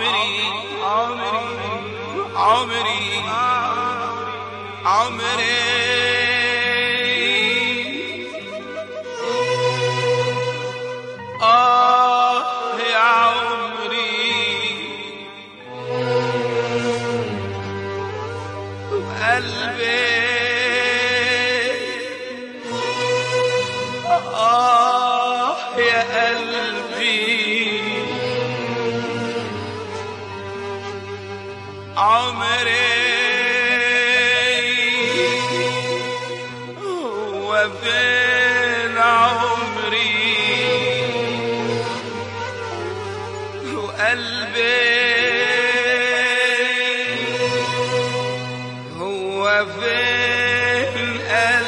عمري عمري عمري يا عمري قلبي يا قلبي عمري وفين عمري وقلبي هو فين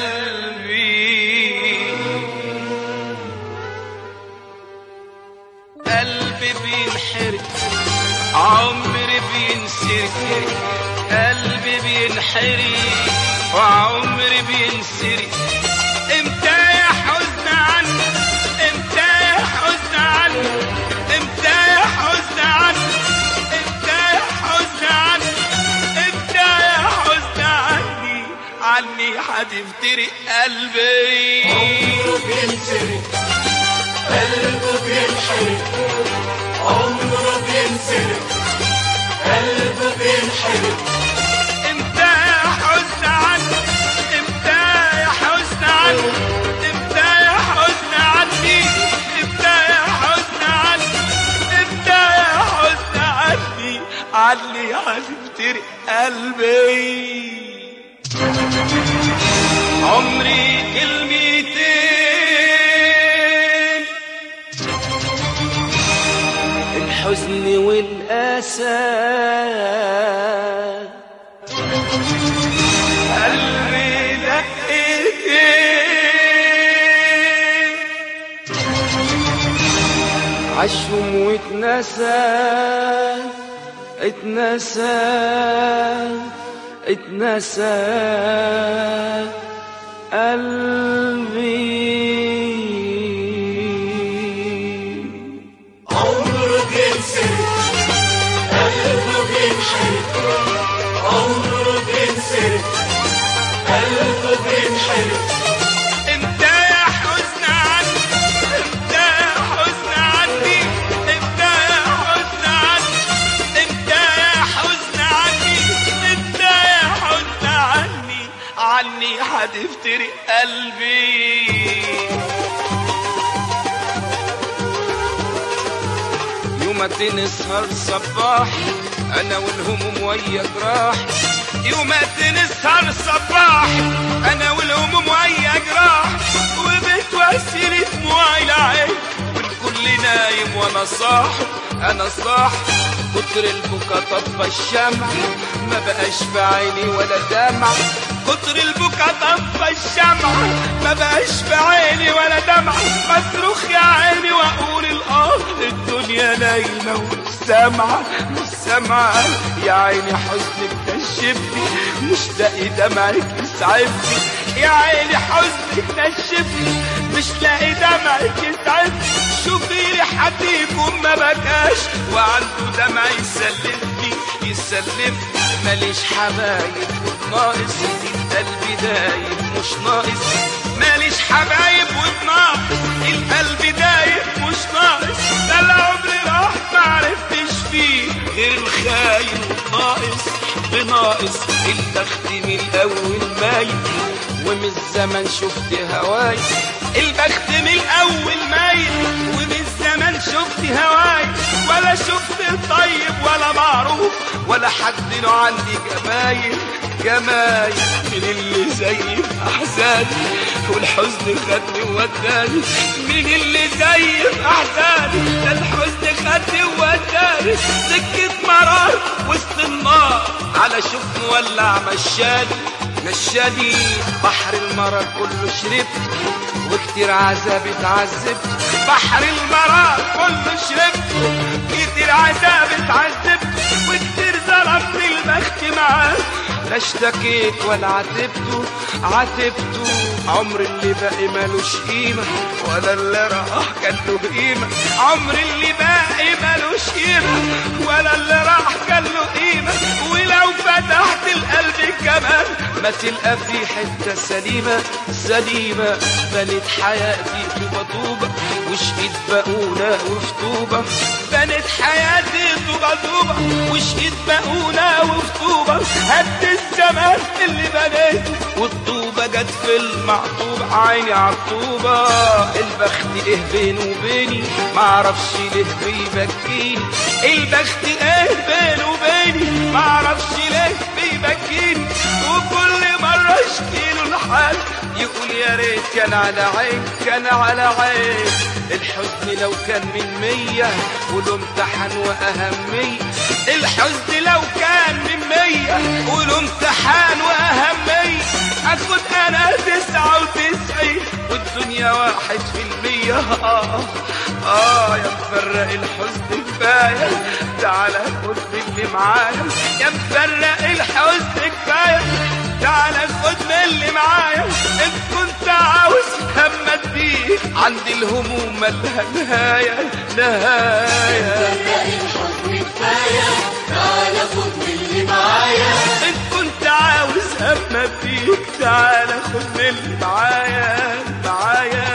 قلبي بينحرق عمري بينسرق قلبي بينحرق وعمري بينسرق امتى يا حزن عني امتى يا حزن عني امتى يا حزن عني امتى يا حزن عني امتى يا حزن عني هتفترق قلبي عمره بينسرق قلبه بينحرق عمره بينسرق قلبه بينحرق امتى يا حزن عني امتى يا حزن عني امتى يا حزن عني امتى يا حزن عني امتى يا حزن عني هتفترق قلبي عمري كلمتين الحزن والأسى قلبي دقيقتين عشهم واتنسى اتنسى قلبي عمره بينسرق قلبه بينحرق عمره بينسرق قلبه بينحرق امتى يا حزن عني امتى يا حزن عني امتى يا حزن عني امتى يا حزن عني امتى يا حزن عني هتفترق قلبي يوماتي نسهر صباح انا والهموم ويا جراح يوماتي نسهر صباح انا والهموم ويا جراح وبتوسل دموعي العين والكل نايم وانا صاحي انا صاحي كتر البكا طفى الشمع ما بقاش في عيني ولا دمع كتر البكا طفى الشمع ما بقاش في عيني ولا دمع بصرخ يا عيني واقول الدنيا نايمه ومش سامعه يا عيني حزنك كشفني مش لاقي دمعك يسعفني يا عيني حزنك كشفني مش لاقي دمعك يسعفني شوفي لي حد يكون ما بكاش وعنده دمع يسلفني ماليش حبايب ناقص القلب دايب مش ناقص ماليش حبايب وبناقص القلب دايب مش ناقص ده العمر راح معرفتش فيه غير الخاين بناقص البخت من الاول مايل ومن الزمن شفت هواي البخت من الاول مايل ومن الزمن شفت هواي ولا شفت طيب ولا معروف ولا حد له عندي جمايل من اللي زي احزاني والحزن خدني ووداني من اللي زي احزاني ده الحزن خدني ووداني سكة مرار وسط النار على شوف مولع مشاني بحر المرار كله شربت وكتير عذاب اتعذبت بحر المرار كله شربت كتير عذاب اتعذبت وكتير ظلمت البخت معاه لا اشتكيت ولا عاتبته عمر اللي باقي مالوش قيمة ولا اللي راح كان له قيمة عمر اللي باقي مالوش قيمة ولا اللي راح كان له قيمة ولو فتحت القلب كمان ما تلقى في حتة سليمة بنت حياتي طوبة وشقيت بقولة وفطوبة بنت حياتي طوبة وشقيت بقولة وفطوبة هد الزمان اللي بنيته والطوبة جت في المعطوبة عيني عالطوبة البخت ايه بينه وبيني معرفش ليه بيبكيني البخت ايه بينه وبيني معرفش ليه بيبكيني وكل مرة اشكيله الحال يقول يا ريت كان على عين الحزن لو كان من 100 وله امتحان وأهمية الحزن لو كان من 100 وله امتحان وأهمية أخد أنا 99 والدنيا 1%. يا مفرق الحزن كفاية تعالى خد اللي معايا يا مفرق الحزن كفاية تعالى خد من اللي معايا إن كنت عاوز همت بيك عندي الهموم مالها نهاية مفرق الحزن كفاية تعالى خد من اللي معايا إن كنت عاوز همت بيك تعالى خد من اللي معايا